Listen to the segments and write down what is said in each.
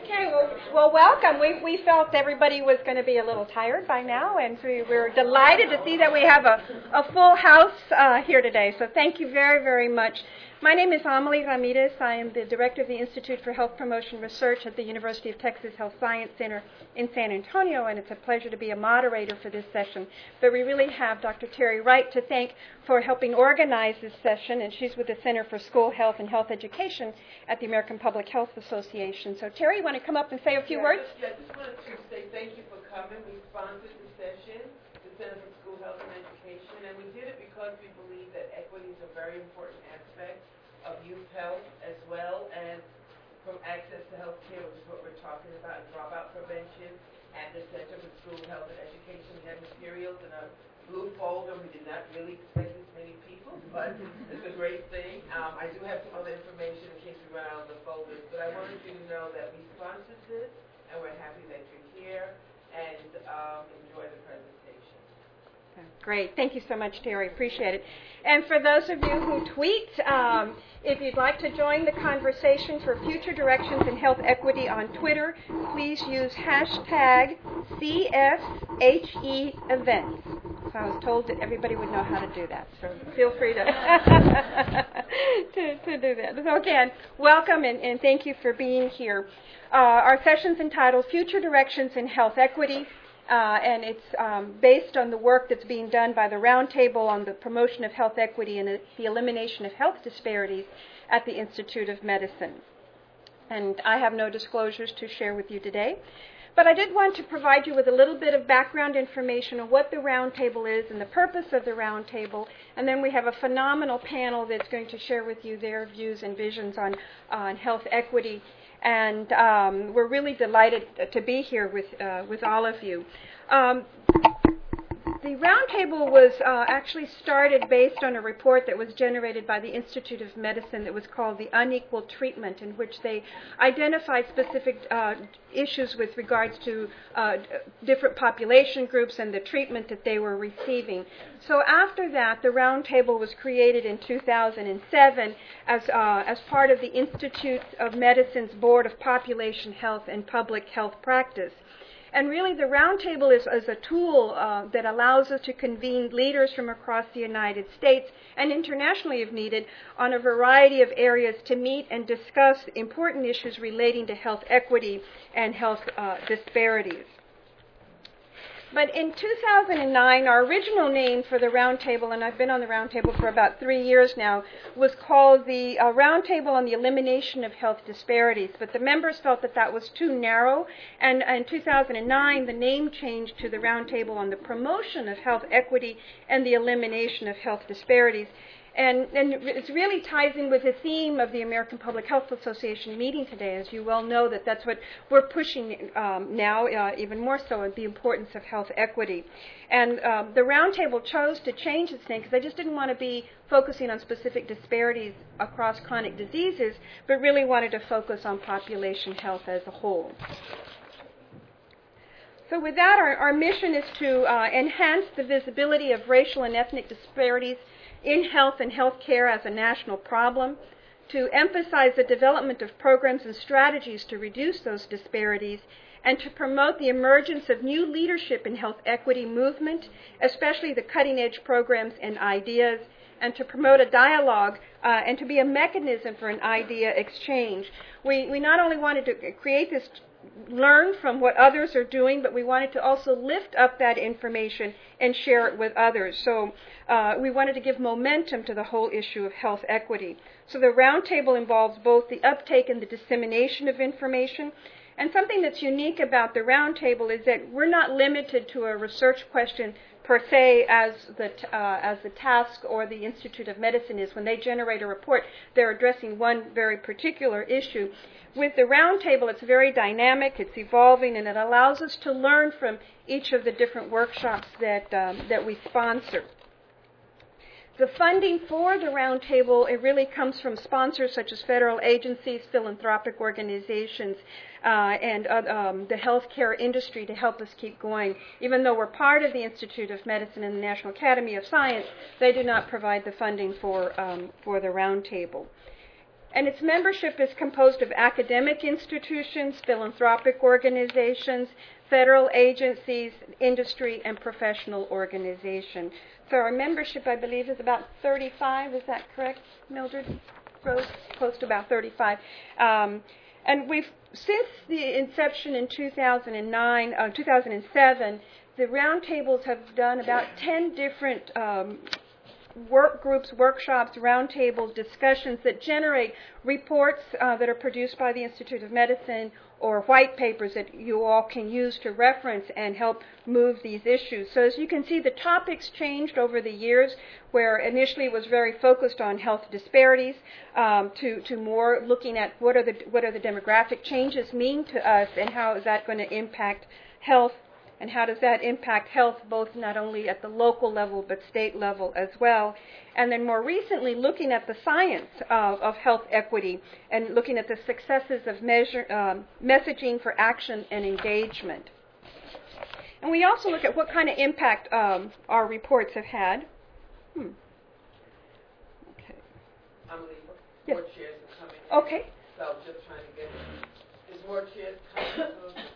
Okay, well, welcome. We felt everybody was going to be a little tired by now, and so we're delighted to see that we have a full house here today. So thank you very, very much. My name is Amelie Ramirez. I am the director of the Institute for Health Promotion Research at the University of Texas Health Science Center in San Antonio, and it's a pleasure to be a moderator for this session. But we really have Dr. Terry Wright to thank for helping organize this session, and she's with the Center for School Health and Health Education at the American Public Health Association. So Terry, you want to come up and say a few words? I just wanted to say thank you for coming. We sponsored the session, the Center for School Health and Education, and we did it because we believe that equity is a very important aspect of youth health as well as from access to health care, which is what we're talking about, and dropout prevention. At the Center for School Health and Education, we have materials in a blue folder. We did not really expect this many people, but it's a great thing. I do have some other information in case we run out of the folders, but I wanted you to know that we sponsored this, and we're happy that you're here, and enjoy the presentation. Great. Thank you so much, Terry. Appreciate it. And for those of you who tweet, if you'd like to join the conversation for future directions in health equity on Twitter, please use hashtag CSHE events. So I was told that everybody would know how to do that, so feel free to to do that. So again, welcome and thank you for being here. Our session's entitled Future Directions in Health Equity. And it's based on the work that's being done by the Roundtable on the Promotion of Health Equity and the Elimination of Health Disparities at the Institute of Medicine. And I have no disclosures to share with you today, but I did want to provide you with a little bit of background information on what the Roundtable is and the purpose of the Roundtable, and then we have a phenomenal panel that's going to share with you their views and visions on health equity. And we're really delighted to be here with all of you. The Roundtable was actually started based on a report that was generated by the Institute of Medicine that was called The Unequal Treatment, in which they identified specific issues with regards to different population groups and the treatment that they were receiving. So after that, the Roundtable was created in 2007 as part of the Institute of Medicine's Board of Population Health and Public Health Practice. And really, the Roundtable is a tool that allows us to convene leaders from across the United States and internationally, if needed, on a variety of areas to meet and discuss important issues relating to health equity and health disparities. But in 2009, our original name for the Roundtable, and I've been on the Roundtable for about 3 years now, was called the Roundtable on the Elimination of Health Disparities. But the members felt that that was too narrow, and in 2009, the name changed to the Roundtable on the Promotion of Health Equity and the Elimination of Health Disparities. And it really ties in with the theme of the American Public Health Association meeting today. As you well know, that's what we're pushing now, even more so, the importance of health equity. And the Roundtable chose to change its name because they just didn't want to be focusing on specific disparities across chronic diseases, but really wanted to focus on population health as a whole. So with that, our mission is to enhance the visibility of racial and ethnic disparities in health and health care as a national problem, to emphasize the development of programs and strategies to reduce those disparities, and to promote the emergence of new leadership in health equity movement, especially the cutting-edge programs and ideas, and to promote a dialogue and to be a mechanism for an idea exchange. We not only wanted to create this learn from what others are doing, but we wanted to also lift up that information and share it with others. So we wanted to give momentum to the whole issue of health equity. So the Roundtable involves both the uptake and the dissemination of information. And something that's unique about the Roundtable is that we're not limited to a research question per se as the task or the Institute of Medicine is. When they generate a report, they're addressing one very particular issue. With the Roundtable, it's very dynamic, it's evolving, and it allows us to learn from each of the different workshops that we sponsor. The funding for the Roundtable, it really comes from sponsors such as federal agencies, philanthropic organizations, and the healthcare industry to help us keep going. Even though we're part of the Institute of Medicine and the National Academy of Science, they do not provide the funding for the Roundtable. And its membership is composed of academic institutions, philanthropic organizations, federal agencies, industry, and professional organizations. So our membership, I believe, is about 35. Is that correct, Mildred? Close to about 35. And since the inception in 2007, the roundtables have done about 10 different work groups, workshops, roundtables, discussions that generate reports that are produced by the Institute of Medicine or white papers that you all can use to reference and help move these issues. So as you can see, the topics changed over the years, where initially it was very focused on health disparities, to more looking at what are the demographic changes mean to us and how is that going to impact health. And how does that impact health, both not only at the local level but state level as well? And then more recently, looking at the science of health equity and looking at the successes of messaging for action and engagement. And we also look at what kind of impact our reports have had. Okay. I'm leaving. Yes. More chairs are coming in. Okay. So I'm just trying to get, there's more chairs coming.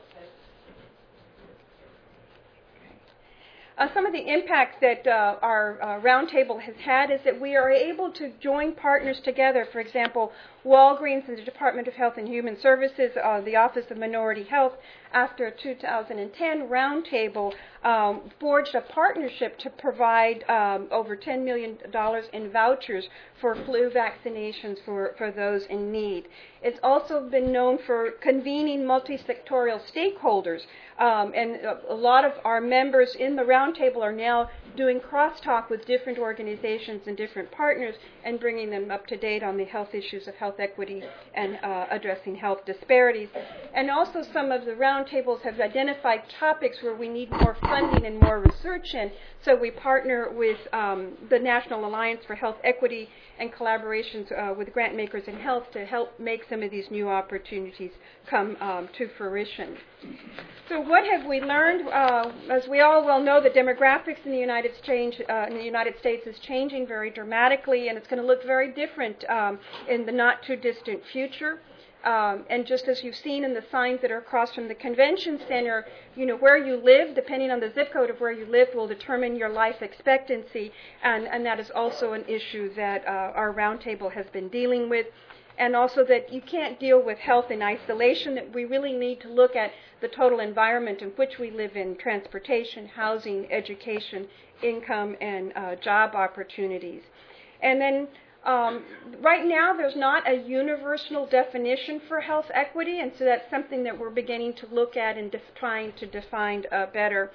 Some of the impacts that our roundtable has had is that we are able to join partners together. For example, Walgreens and the Department of Health and Human Services, the Office of Minority Health, after a 2010 roundtable, forged a partnership to provide over $10 million in vouchers for flu vaccinations for those in need. It's also been known for convening multi-sectorial stakeholders, and a lot of our members in the roundtable are now doing crosstalk with different organizations and different partners and bringing them up to date on the health issues of health equity and addressing health disparities. And also some of the roundtables have identified topics where we need more funding and more research in, so we partner with the National Alliance for Health Equity and collaborations with grant makers in health to help make some of these new opportunities come to fruition. So what have we learned? As we all well know, the demographics in the United States is changing very dramatically, and it's going to look very different in the not too distant future. And just as you've seen in the signs that are across from the convention center, where you live, depending on the zip code of where you live, will determine your life expectancy, and that is also an issue that our roundtable has been dealing with. And also that you can't deal with health in isolation, that we really need to look at the total environment in which we live in: transportation, housing, education, income, and job opportunities. And then right now there's not a universal definition for health equity, and so that's something that we're beginning to look at and trying to define better.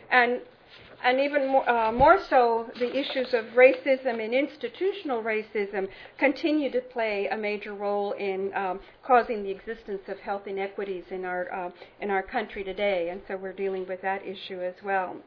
And even more so, the issues of racism and institutional racism continue to play a major role in causing the existence of health inequities in our country today, and so we're dealing with that issue as well.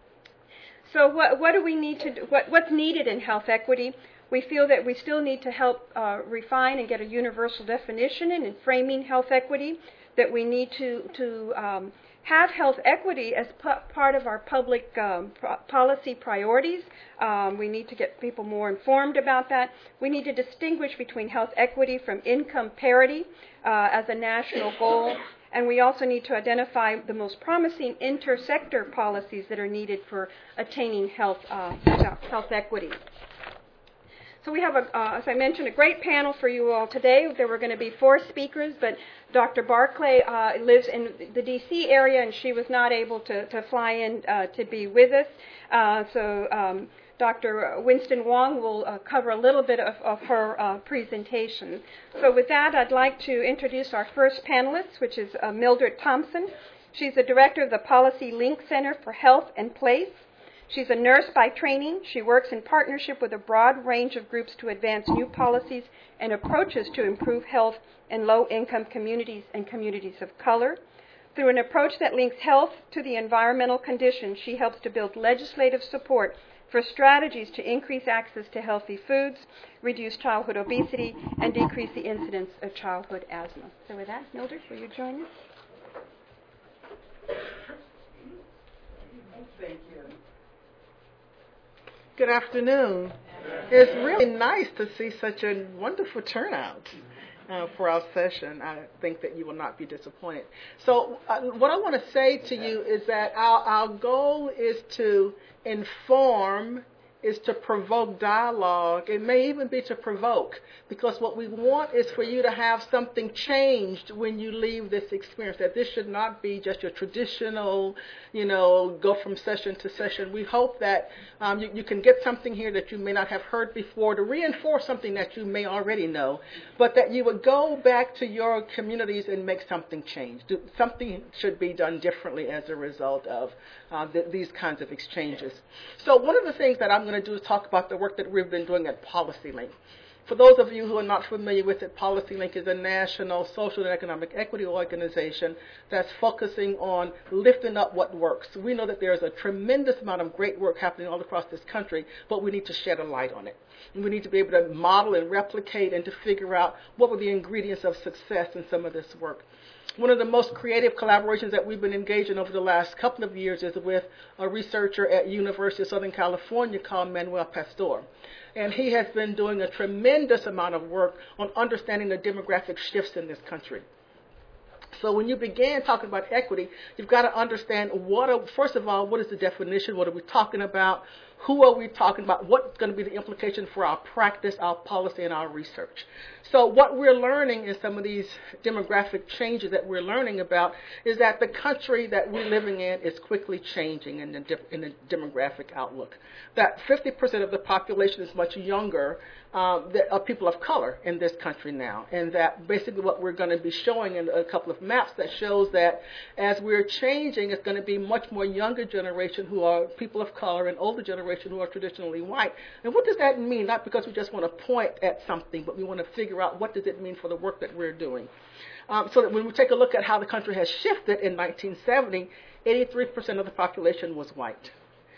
So what do we need to do? What's needed in health equity? We feel that we still need to help refine and get a universal definition in framing health equity, that we need to have health equity as part of our public policy priorities. We need to get people more informed about that. We need to distinguish between health equity from income parity as a national goal. And we also need to identify the most promising inter-sector policies that are needed for attaining health equity. So we have, as I mentioned, a great panel for you all today. There were going to be 4 speakers, but Dr. Barclay lives in the D.C. area, and she was not able to fly in to be with us. So Dr. Winston Wong will cover a little bit of her presentation. So with that, I'd like to introduce our first panelist, which is Mildred Thompson. She's the director of the Policy Link Center for Health and Place. She's a nurse by training. She works in partnership with a broad range of groups to advance new policies and approaches to improve health in low-income communities and communities of color. Through an approach that links health to the environmental conditions, she helps to build legislative support for strategies to increase access to healthy foods, reduce childhood obesity, and decrease the incidence of childhood asthma. So with that, Mildred, will you join us? Thank you. Good afternoon. It's really nice to see such a wonderful turnout. for our session. I think that you will not be disappointed. So what I want to say to you is that our goal is to inform, is to provoke dialogue. It may even be to provoke, because what we want is for you to have something changed when you leave this experience, that this should not be just your traditional, go from session to session. We hope that you can get something here that you may not have heard before to reinforce something that you may already know, but that you would go back to your communities and make something change. Something should be done differently as a result of these kinds of exchanges. So one of the things that I'm going to do is talk about the work that we've been doing at PolicyLink. For those of you who are not familiar with it, PolicyLink is a national social and economic equity organization that's focusing on lifting up what works. We know that there's a tremendous amount of great work happening all across this country, but we need to shed a light on it. And we need to be able to model and replicate and to figure out what were the ingredients of success in some of this work. One of the most creative collaborations that we've been engaged in over the last couple of years is with a researcher at University of Southern California called Manuel Pastor. And he has been doing a tremendous amount of work on understanding the demographic shifts in this country. So when you begin talking about equity, you've got to understand first of all, what is the definition? What are we talking about? Who are we talking about? What's going to be the implication for our practice, our policy, and our research? So what we're learning in some of these demographic changes that we're learning about is that the country that we're living in is quickly changing in the demographic outlook. That 50% of the population is much younger of people of color in this country now. And that basically what we're going to be showing in a couple of maps that shows that as we're changing, it's going to be much more younger generation who are people of color and older generation who are traditionally white. And what does that mean? Not because we just want to point at something, but we want to figure out what does it mean for the work that we're doing. So that when we take a look at how the country has shifted in 1970, 83% of the population was white.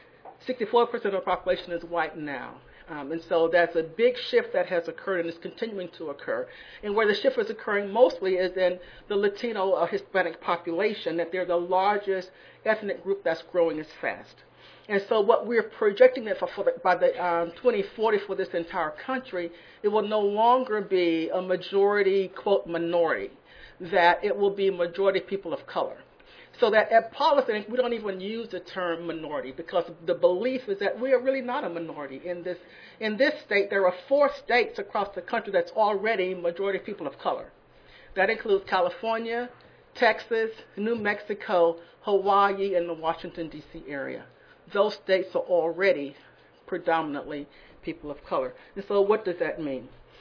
64% of the population is white now. And so that's a big shift that has occurred and is continuing to occur. And where the shift is occurring mostly is in the Latino or Hispanic population, that they're the largest ethnic group that's growing as fast. And so what we're projecting that by the 2040 for this entire country, it will no longer be a majority, quote, minority, that it will be majority people of color. So that at PolicyLink, we don't even use the term minority because the belief is that we are really not a minority. In this state, there are 4 states across the country that's already majority people of color. That includes California, Texas, New Mexico, Hawaii, and the Washington, D.C. area. Those states are already predominantly people of color. And so what does that mean?